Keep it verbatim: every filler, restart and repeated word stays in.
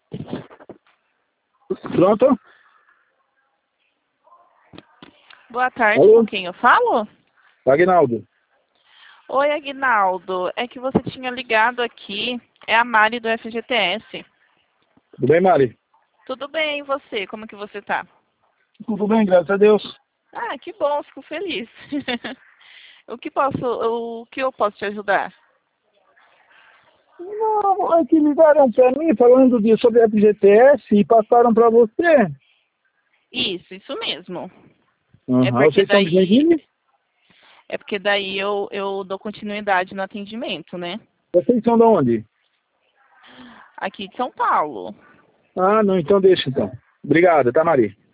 Pronto? Boa tarde, Alô? com quem eu falo? Aguinaldo. Oi, Aguinaldo. É que você tinha ligado aqui. É a Mari do F G T S. Tudo bem, Mari? Tudo bem, e você? Como que você tá? Tudo bem, graças a Deus. Ah, que bom, fico feliz. O que posso, o que eu posso te ajudar? Não, é que ligaram para mim falando de, sobre F G T S e passaram para você. Isso, isso mesmo. É Uhum. porque Vocês são de daí, Joinville? é porque daí eu, eu dou continuidade no atendimento, né? Vocês são de onde? Aqui de São Paulo. Ah, não, então deixa então. Obrigado, tá, Mari?